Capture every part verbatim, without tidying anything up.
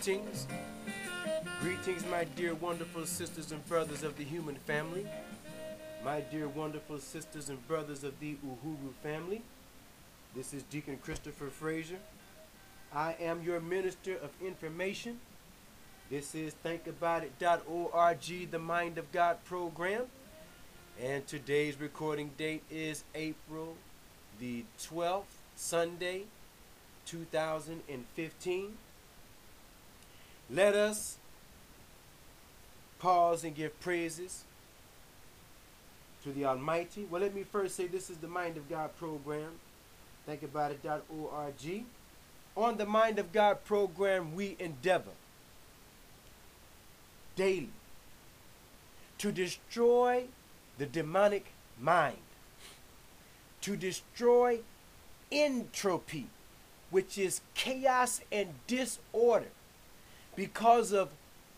Greetings. Greetings, my dear wonderful sisters and brothers of the human family. My dear wonderful sisters and brothers of the Uhuru family. This is Deacon Christopher Frazier. I am your minister of information. This is think about it dot org, the Mind of God program. And today's recording date is April the twelfth, Sunday, two thousand fifteen. Let us pause and give praises to the Almighty. Well, let me first say this is the Mind of God program. think about it dot org. On the Mind of God program, we endeavor daily to destroy the demonic mind, to destroy entropy, which is chaos and disorder because of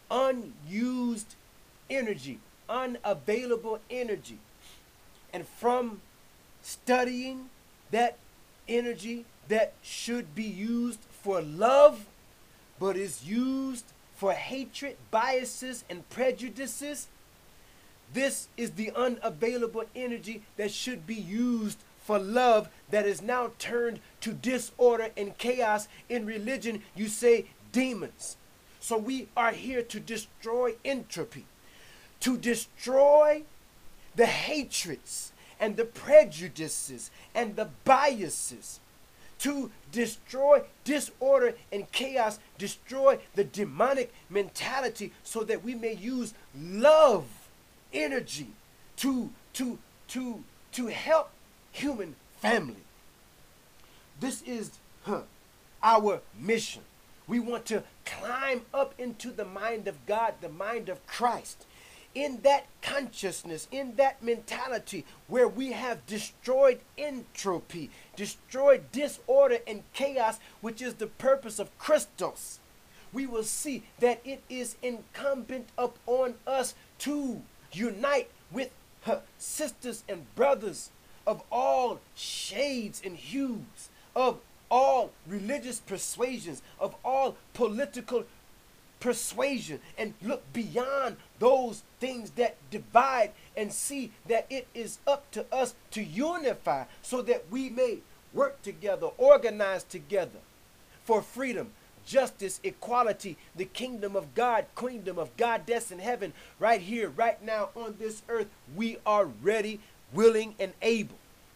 unused energy, unavailable energy. And from studying that energy that should be used for love, but is used for hatred, biases, and prejudices, this is the unavailable energy that should be used for love that is now turned to disorder and chaos. In religion, you say demons. So we are here to destroy entropy, to destroy the hatreds and the prejudices and the biases, to destroy disorder and chaos, destroy the demonic mentality so that we may use love energy to to to to help human family. This is huh, our mission. We want to climb up into the mind of God, the mind of Christ, in that consciousness, in that mentality where we have destroyed entropy, destroyed disorder and chaos, which is the purpose of Christos. We will see that it is incumbent upon us to unite with her sisters and brothers of all shades and hues, of all religious persuasions, of all political persuasion, and look beyond those things that divide and see that it is up to us to unify so that we may work together, organize together for freedom, justice, equality, the kingdom of God, kingdom of Goddess in heaven, right here, right now on this earth. We are ready, willing, and able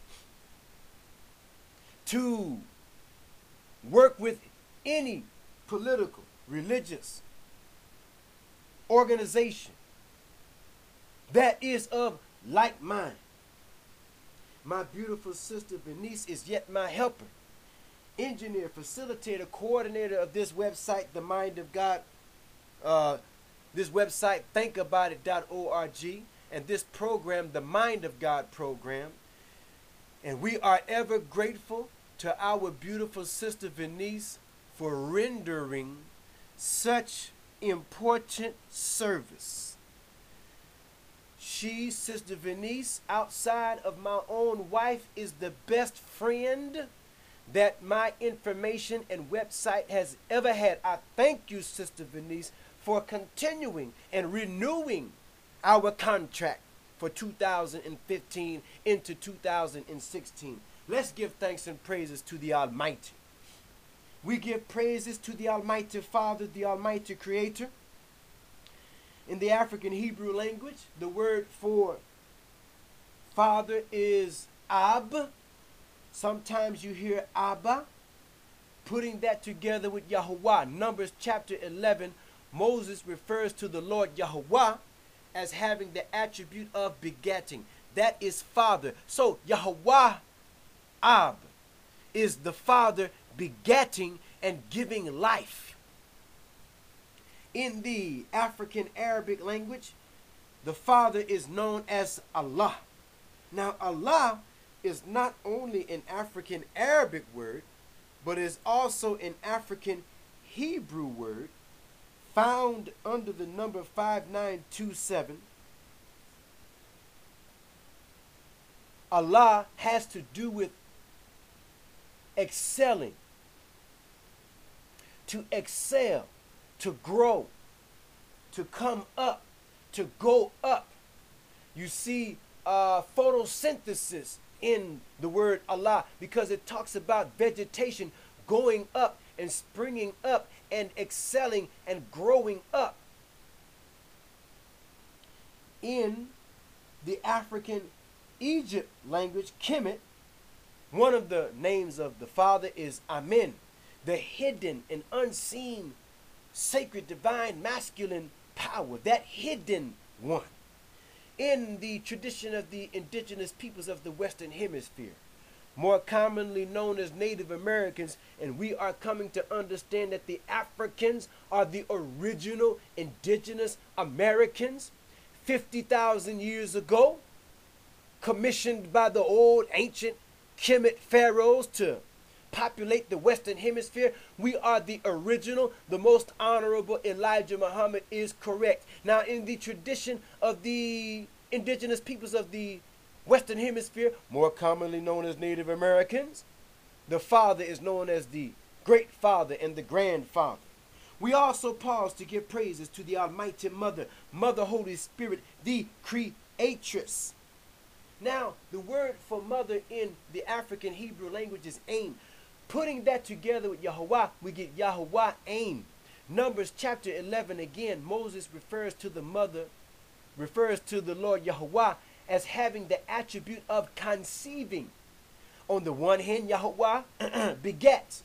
to work with any political, religious organization that is of like mind. My beautiful sister Bernice is yet my helper, engineer, facilitator, coordinator of this website, the Mind of God, uh, this website, think about it dot org, and this program, the Mind of God program. And we are ever grateful to our beautiful sister Bernice for rendering such important service. She, Sister Bernice, outside of my own wife, is the best friend that my information and website has ever had. I thank you, Sister Bernice, for continuing and renewing our contract for two thousand fifteen into two thousand sixteen. Let's give thanks and praises to the Almighty. We give praises to the Almighty Father, the Almighty Creator. In the African Hebrew language, the word for Father is Ab. Sometimes you hear Abba. Putting that together with Yahuwah. Numbers chapter eleven, Moses refers to the Lord Yahuwah as having the attribute of begetting. That is Father. So Yahuwah Ab is the Father begetting and giving life. In the African Arabic language, the Father is known as Allah. Now, Allah is not only an African Arabic word, but is also an African Hebrew word found under the number five nine two seven. Allah has to do with excelling, to excel, to grow, to come up, to go up. You see uh, photosynthesis in the word Allah because it talks about vegetation going up and springing up and excelling and growing up. In the African Egypt language, Kemet, one of the names of the Father is Amen, the hidden and unseen, sacred, divine, masculine power, that hidden one. In the tradition of the indigenous peoples of the Western Hemisphere, more commonly known as Native Americans, and we are coming to understand that the Africans are the original indigenous Americans fifty thousand years ago, commissioned by the old ancient Kemet pharaohs to populate the Western Hemisphere. We are the original, the most honorable. Elijah Muhammad is correct. Now, in the tradition of the indigenous peoples of the Western Hemisphere, more commonly known as Native Americans, the Father is known as the Great Father and the Grandfather. We also pause to give praises to the Almighty Mother, Mother Holy Spirit, the Creatress. Now, the word for mother in the African Hebrew language is Aim. Putting that together with Yahweh, we get Yahweh Aim. Numbers chapter eleven, again, Moses refers to the mother, refers to the Lord Yahweh as having the attribute of conceiving. On the one hand, Yahweh begets.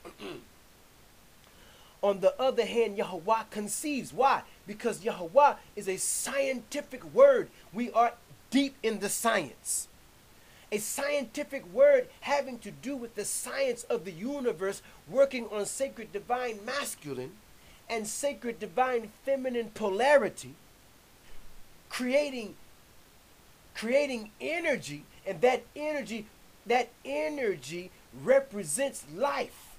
On the other hand, Yahweh conceives. Why? Because Yahweh is a scientific word. We are deep in the science. A scientific word having to do with the science of the universe, working on sacred divine masculine and sacred divine feminine polarity, creating, creating energy, and that energy, that energy represents life.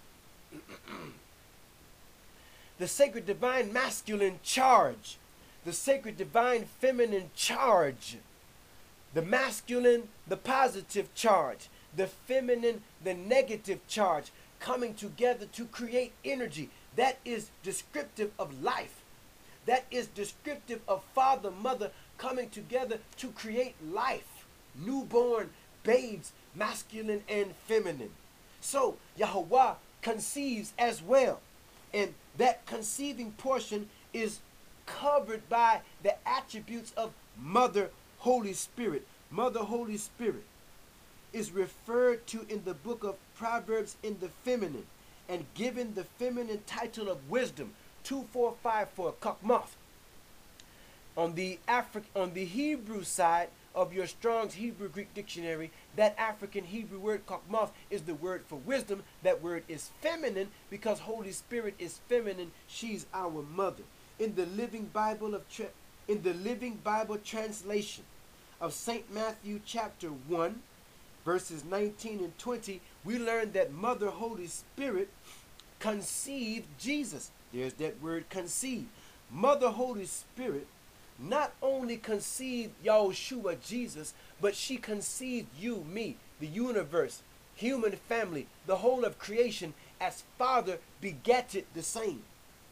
The sacred divine masculine charge, the sacred divine feminine charge, the masculine, the positive charge, the feminine, the negative charge, coming together to create energy. That is descriptive of life. That is descriptive of father, mother coming together to create life. Newborn babes, masculine and feminine. So Yahweh conceives as well. And that conceiving portion is covered by the attributes of Mother Holy Spirit. Mother Holy Spirit is referred to in the book of Proverbs in the feminine and given the feminine title of wisdom, two four five four, Kakmoth. On the Afri- on the Hebrew side of your Strong's Hebrew Greek dictionary, that African Hebrew word Kakmoth is the word for wisdom. That word is feminine because Holy Spirit is feminine. She's our mother. In the Living Bible of tra- in the Living Bible translation of Saint Matthew chapter one, verses nineteen and twenty, we learn that Mother Holy Spirit conceived Jesus. There's that word conceive. Mother Holy Spirit not only conceived Yahushua Jesus, but she conceived you, me, the universe, human family, the whole of creation, as Father begatted the same.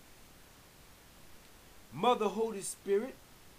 Mother Holy Spirit,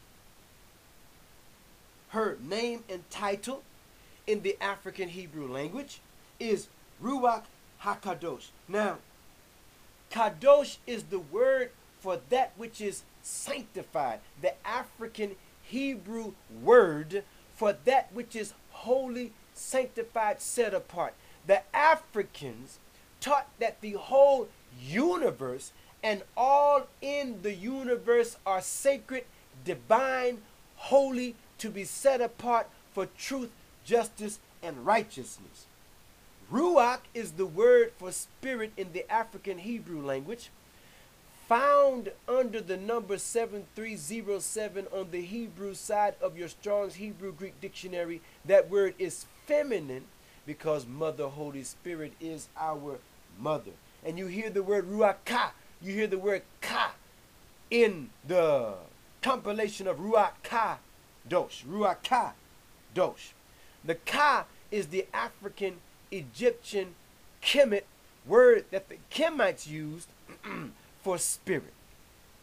her name and title in the African Hebrew language is Ruach HaKadosh. Now, Kadosh is the word for that which is sanctified. The African Hebrew word for that which is holy, sanctified, set apart. The Africans taught that the whole universe and all in the universe are sacred, divine, holy, to be set apart for truth, justice, and righteousness. Ruach is the word for spirit in the African Hebrew language, found under the number seven three zero seven on the Hebrew side of your Strong's Hebrew Greek dictionary. That word is feminine because Mother Holy Spirit is our mother. And you hear the word Ruach Ka. You hear the word Ka in the compilation of Ruach Ka Dosh. Ruach Ka Dosh. The Ka is the African Egyptian Kemet word that the Kemites used for spirit.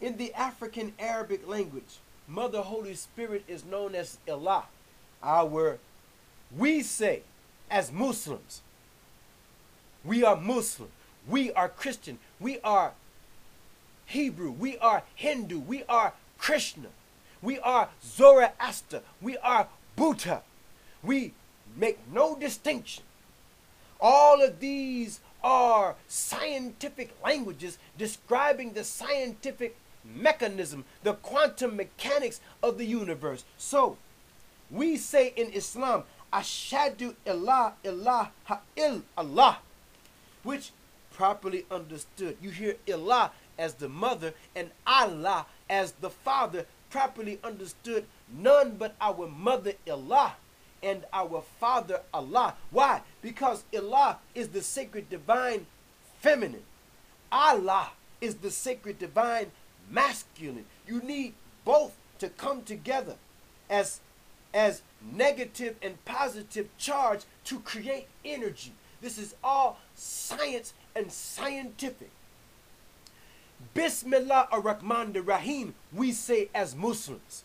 In the African Arabic language, Mother Holy Spirit is known as Allah. Our, we say as Muslims, we are Muslim, we are Christian, we are Hebrew, we are Hindu, we are Krishna, we are Zoroaster, we are Buddha. We make no distinction. All of these are scientific languages describing the scientific mechanism, the quantum mechanics of the universe. So, we say in Islam, Ashhadu Allah ilaha il Allah, which properly understood, you hear Allah as the mother and Allah as the father, properly understood, none but our mother Allah and our father Allah. Why? Because Allah is the sacred divine feminine. Allah is the sacred divine masculine. You need both to come together as, as negative and positive charge to create energy. This is all science and scientific. Bismillah ar-Rahman ar-Rahim, we say as Muslims.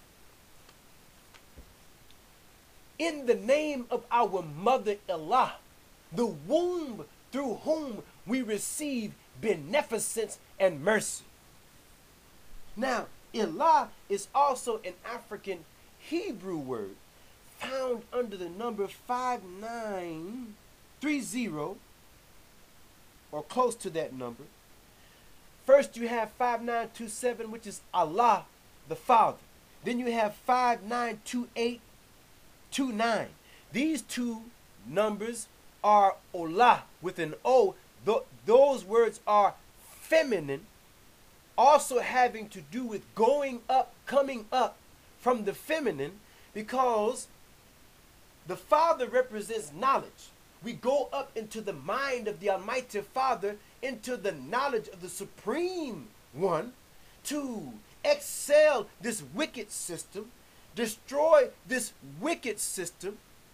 In the name of our mother Allah, the womb through whom we receive beneficence and mercy. Now, Allah is also an African Hebrew word found under the number five nine three zero, or close to that number. First you have five nine two seven, which is Allah the Father. Then you have five nine two eight two nine. These two numbers are Olah with an O. Th those words are feminine, also having to do with going up, coming up from the feminine, because the Father represents knowledge. We go up into the mind of the Almighty Father, into the knowledge of the Supreme One, to excel this wicked system, destroy this wicked system,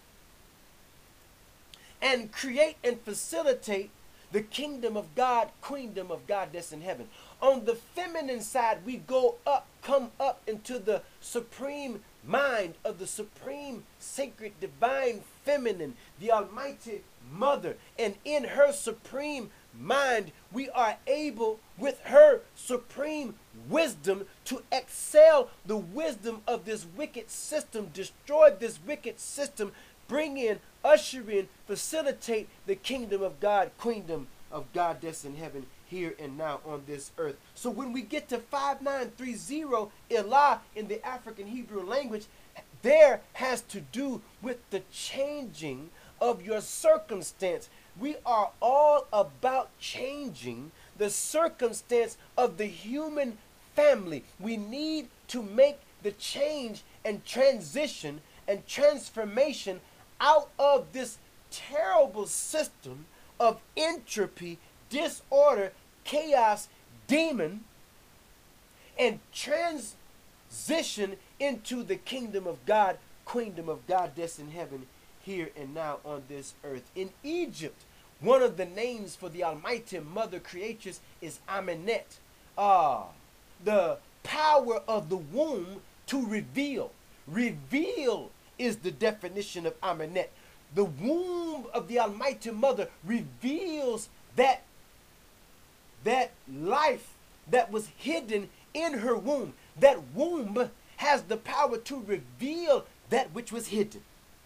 and create and facilitate the kingdom of God, queendom of God that's in heaven. On the feminine side, we go up, come up into the supreme mind of the supreme, sacred, divine feminine, the Almighty Mother. And in her supreme mind, we are able, with her supreme wisdom, to excel the wisdom of this wicked system, destroy this wicked system, bring in, usher in, facilitate the kingdom of God, queendom of God that's in heaven, here and now on this earth. So when we get to five nine three zero, Allah in the African Hebrew language, there has to do with the changing of your circumstance. We are all about changing the circumstance of the human family. We need to make the change and transition and transformation out of this terrible system of entropy, disorder, chaos, demon, and transition into the kingdom of God, queendom of God that's in heaven, here and now on this earth. In Egypt, one of the names for the Almighty Mother Creatress is Amenet. Ah, the power of the womb to reveal. Reveal is the definition of Amenet. The womb of the Almighty Mother reveals that, that life that was hidden in her womb. That womb has the power to reveal that which was hidden.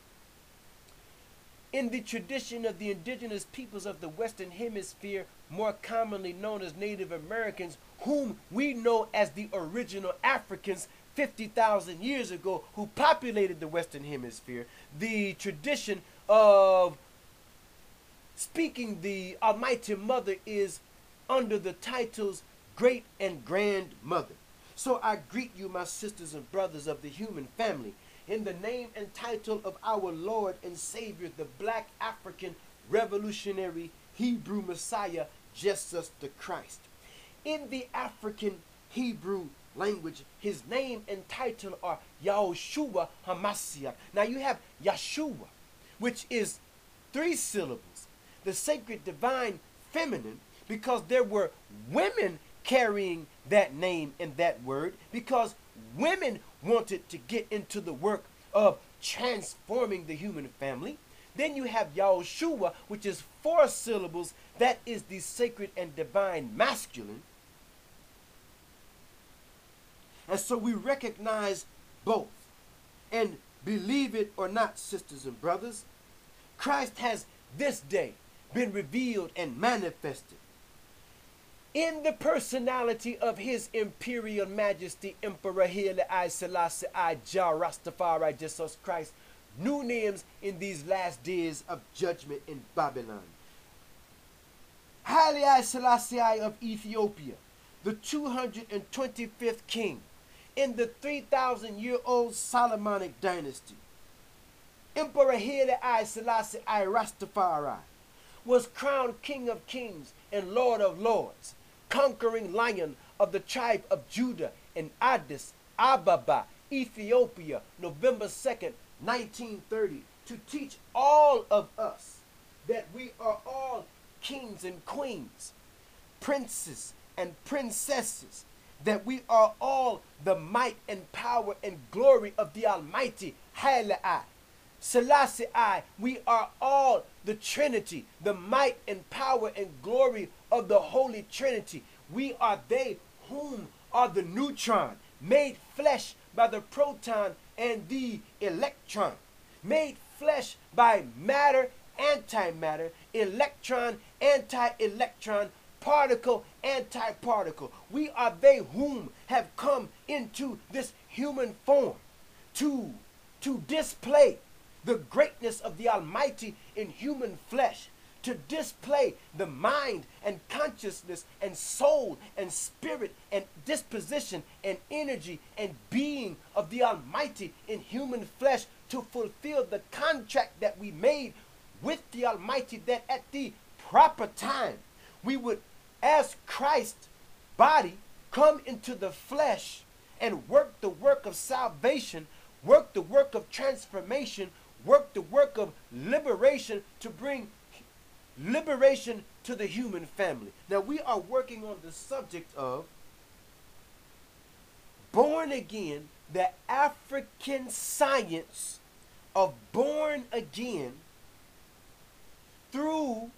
In the tradition of the indigenous peoples of the Western Hemisphere, more commonly known as Native Americans, whom we know as the original Africans fifty thousand years ago, who populated the Western Hemisphere, the tradition of speaking the Almighty Mother is under the titles Great and Grandmother. So I greet you, my sisters and brothers of the human family, in the name and title of our Lord and Savior, the Black African Revolutionary Hebrew Messiah, Jesus the Christ. In the African Hebrew language, his name and title are Yahushua HaMashiach. Now you have Yeshua, which is three syllables, the sacred divine feminine, because there were women carrying that name and that word because women wanted to get into the work of transforming the human family. Then you have Yahushua, which is four syllables. That is the sacred and divine masculine. And so we recognize both. And believe it or not, sisters and brothers, Christ has this day been revealed and manifested in the personality of His Imperial Majesty Emperor Haile I Selassie I Jah Rastafari Jesus Christ, new names in these last days of judgment in Babylon. Haile I Selassie I of Ethiopia, the two hundred twenty-fifth king in the three thousand year old Solomonic dynasty. Emperor Haile I Selassie I Rastafari was crowned King of Kings and Lord of Lords, conquering lion of the tribe of Judah in Addis Ababa, Ethiopia, November second, nineteen thirty, to teach all of us that we are all kings and queens, princes and princesses, that we are all the might and power and glory of the Almighty Haile I Selassie I. We are all the Trinity, the might and power and glory of the Holy Trinity. We are they whom are the neutron, made flesh by the proton and the electron, made flesh by matter, antimatter, electron, anti-electron, particle, anti-particle. We are they whom have come into this human form to, to display the greatness of the Almighty in human flesh, to display the mind and consciousness and soul and spirit and disposition and energy and being of the Almighty in human flesh, to fulfill the contract that we made with the Almighty, that at the proper time we would, as Christ's body, come into the flesh and work the work of salvation, work the work of transformation, work the work of liberation, to bring liberation to the human family. Now we are working on the subject of born again, the African science of born again through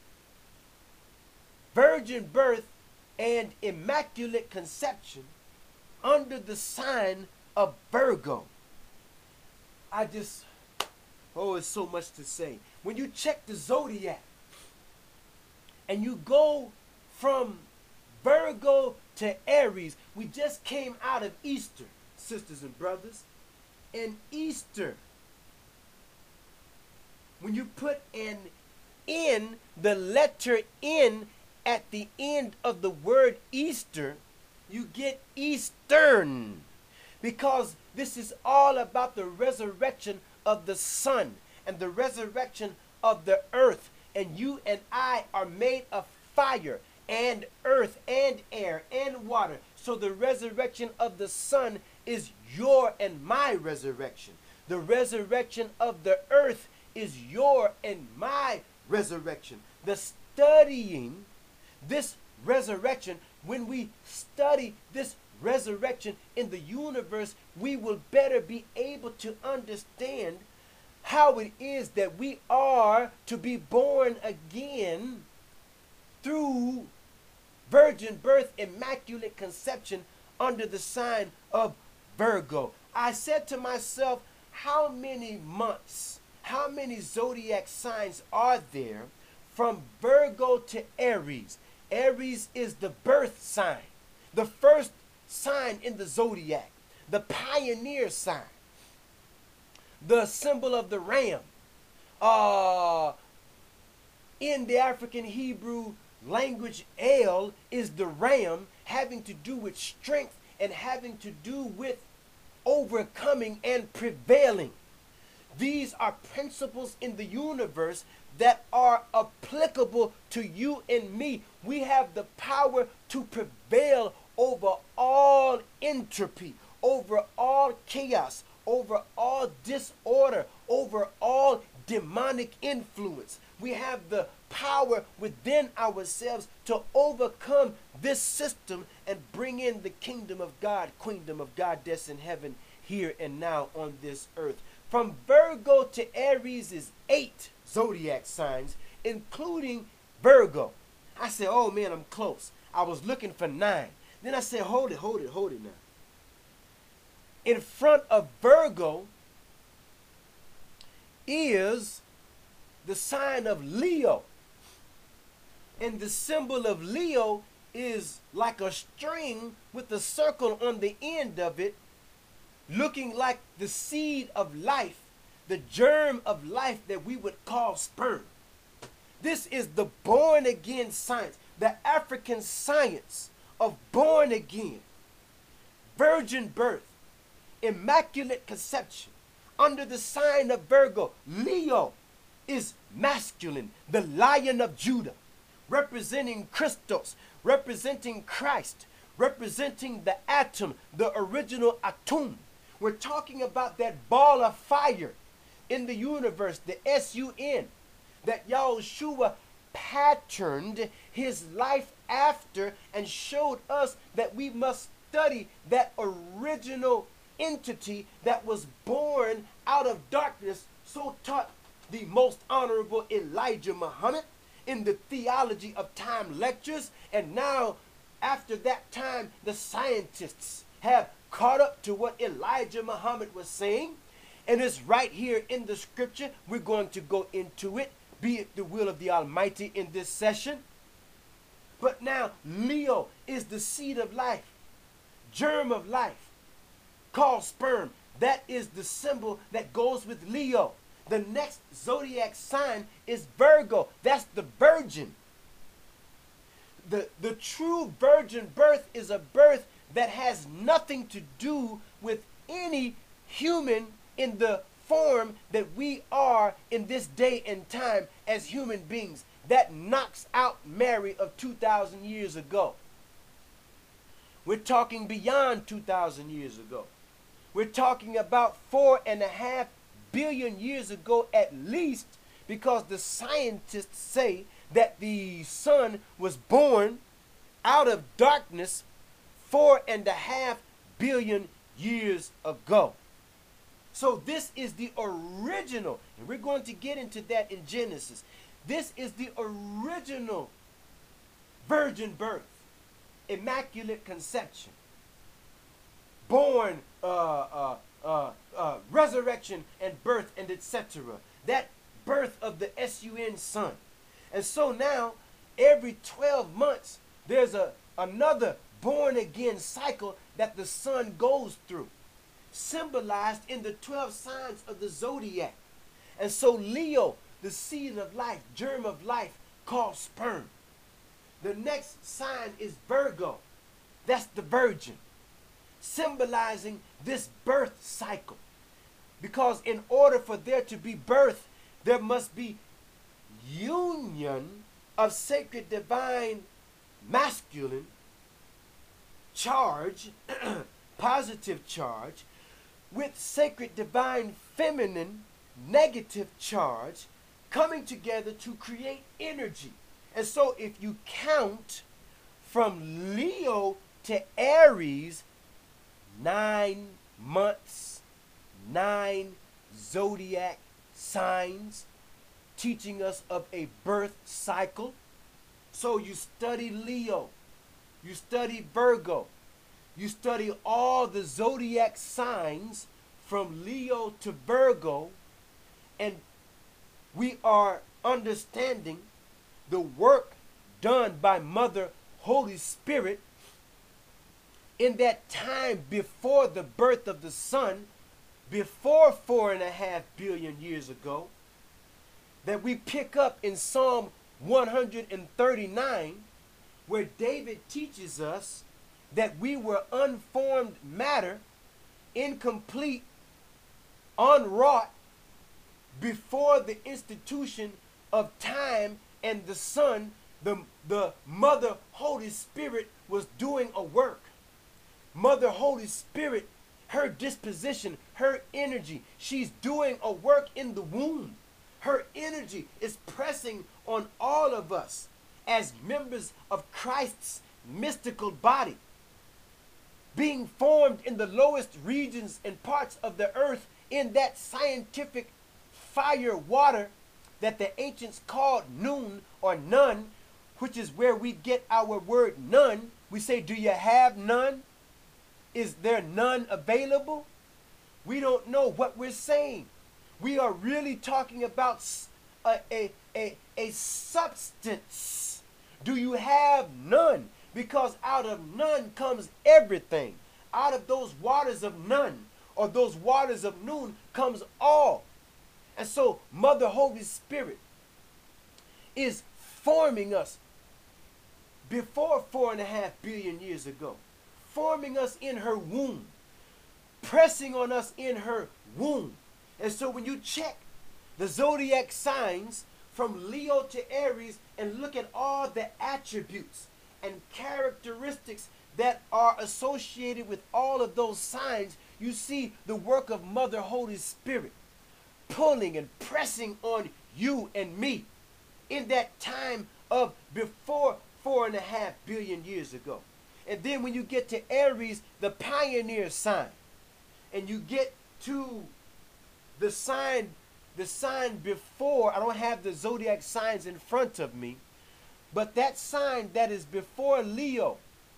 virgin birth and immaculate conception under the sign of Virgo. I just, oh, it's so much to say. When you check the zodiac and you go from Virgo to Aries, we just came out of Easter, sisters and brothers. And Easter, when you put an N, the letter N at the end of the word Easter, you get Eastern, because this is all about the resurrection of the sun and the resurrection of the earth. And you and I are made of fire and earth and air and water. So the resurrection of the sun is your and my resurrection. The resurrection of the earth is your and my resurrection. The studying this resurrection, when we study this resurrection in the universe, we will better be able to understand how it is that we are to be born again through virgin birth, immaculate conception under the sign of Virgo. I said to myself, how many months, how many zodiac signs are there from Virgo to Aries? Aries is the birth sign, the first sign in the zodiac, the pioneer sign, the symbol of the ram. Uh, in the African Hebrew language, El is the ram, having to do with strength and having to do with overcoming and prevailing. These are principles in the universe that are applicable to you and me. We have the power to prevail over all entropy, over all chaos, over all disorder, over all demonic influence. We have the power within ourselves to overcome this system and bring in the kingdom of God, queendom of God that's in heaven, here and now on this earth. From Virgo to Aries is eight zodiac signs, including Virgo. I said, oh man, I'm close. I was looking for nine. Then I said, hold it, hold it, hold it now. In front of Virgo is the sign of Leo. And the symbol of Leo is like a string with a circle on the end of it, looking like the seed of life, the germ of life that we would call sperm. This is the born again science, the African science of born again, virgin birth, immaculate conception. Under the sign of Virgo, Leo is masculine, the Lion of Judah, representing Christos, representing Christ, representing the atom, the original atom. We're talking about that ball of fire in the universe, the S U N, that Yahushua patterned his life after and showed us that we must study that original entity that was born out of darkness. So taught the most honorable Elijah Muhammad in the Theology of Time lectures. And now, after that time, the scientists have caught up to what Elijah Muhammad was saying. And it's right here in the scripture. We're going to go into it, be it the will of the Almighty in this session. But now, Leo is the seed of life, germ of life, called sperm. That is the symbol that goes with Leo. The next zodiac sign is Virgo. That's the virgin. The, the true virgin birth is a birth that has nothing to do with any human in the form that we are in this day and time as human beings. That knocks out Mary of two thousand years ago. We're talking beyond two thousand years ago. We're talking about four and a half billion years ago at least, because the scientists say that the sun was born out of darkness four and a half billion years ago. So this is the original, and we're going to get into that in Genesis. This is the original virgin birth, immaculate conception, born, uh, uh, uh, uh, resurrection and birth, and et cetera. That birth of the S U N sun. And so now, every twelve months, there's a another born again cycle that the sun goes through, symbolized in the twelve signs of the zodiac. And so Leo, the seed of life, germ of life, called sperm. The next sign is Virgo. That's the virgin, symbolizing this birth cycle. Because in order for there to be birth, there must be union of sacred divine masculine charge, positive charge, with sacred divine feminine negative charge, coming together to create energy. And so if you count from Leo to Aries, nine months, nine zodiac signs, teaching us of a birth cycle. So you study Leo, you study Virgo, you study all the zodiac signs from Leo to Virgo, and we are understanding the work done by Mother Holy Spirit in that time before the birth of the sun, before four and a half billion years ago, that we pick up in Psalm one hundred thirty-nine, where David teaches us that we were unformed matter, incomplete, unwrought, before the institution of time and the Son. The, the Mother Holy Spirit was doing a work. Mother Holy Spirit, her disposition, her energy, she's doing a work in the womb. Her energy is pressing on all of us as members of Christ's mystical body, being formed in the lowest regions and parts of the earth in that scientific fire water that the ancients called noon or none, which is where we get our word none. We say, do you have none? Is there none available? We don't know what we're saying. We are really talking about a, a, a, a substance. Do you have none? Because out of none comes everything. Out of those waters of none, or those waters of noon, comes all. And so Mother Holy Spirit is forming us before four and a half billion years ago, forming us in her womb, pressing on us in her womb. And so when you check the zodiac signs from Leo to Aries and look at all the attributes and characteristics that are associated with all of those signs, you see the work of Mother Holy Spirit pulling and pressing on you and me in that time of before four and a half billion years ago. And then when you get to Aries, the pioneer sign, and you get to the sign, the sign before, I don't have the zodiac signs in front of me, but that sign that is before Leo,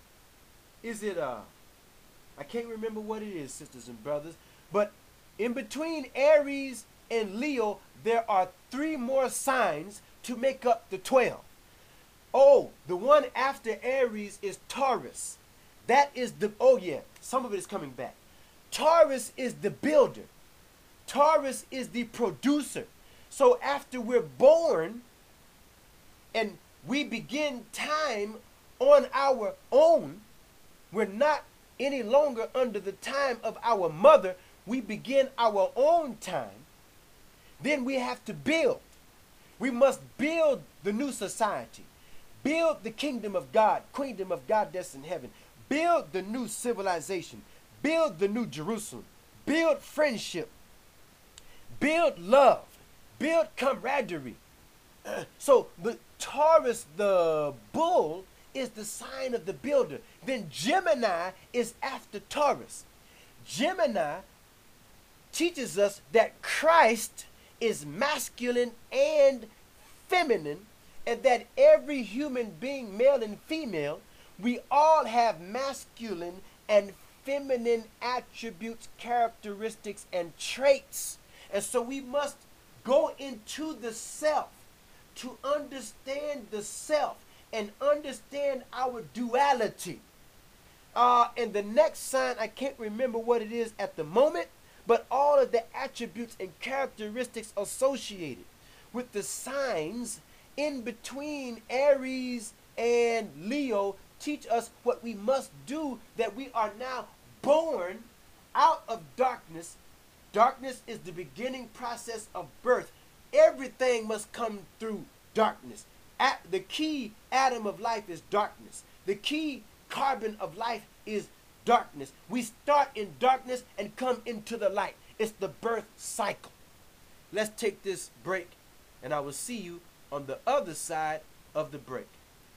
is it, uh, I can't remember what it is, sisters and brothers, but in between Aries and Leo, there are three more signs to make up the twelve. Oh, the one after Aries is Taurus. That is the, oh yeah, some of it is coming back. Taurus is the builder. Taurus is the producer. So after we're born and we begin time on our own, we're not any longer under the time of our mother. We begin our own time. Then we have to build. We must build the new society. Build the kingdom of God, kingdom of God that's in heaven. Build the new civilization. Build the new Jerusalem. Build friendship. Build love. Build camaraderie. So the Taurus, the bull, is the sign of the builder. Then Gemini is after Taurus. Gemini teaches us that Christ is masculine and feminine, and that every human being, male and female, we all have masculine and feminine attributes, characteristics, and traits. And so we must go into the self to understand the self and understand our duality. Uh, and the next sign, I can't remember what it is at the moment, but all of the attributes and characteristics associated with the signs in between Aries and Leo teach us what we must do, that we are now born out of darkness. Darkness is the beginning process of birth. Everything must come through darkness. At the key atom of life is darkness. The key carbon of life is darkness. We start in darkness and come into the light. It's the birth cycle. Let's take this break, and I will see you on the other side of the break.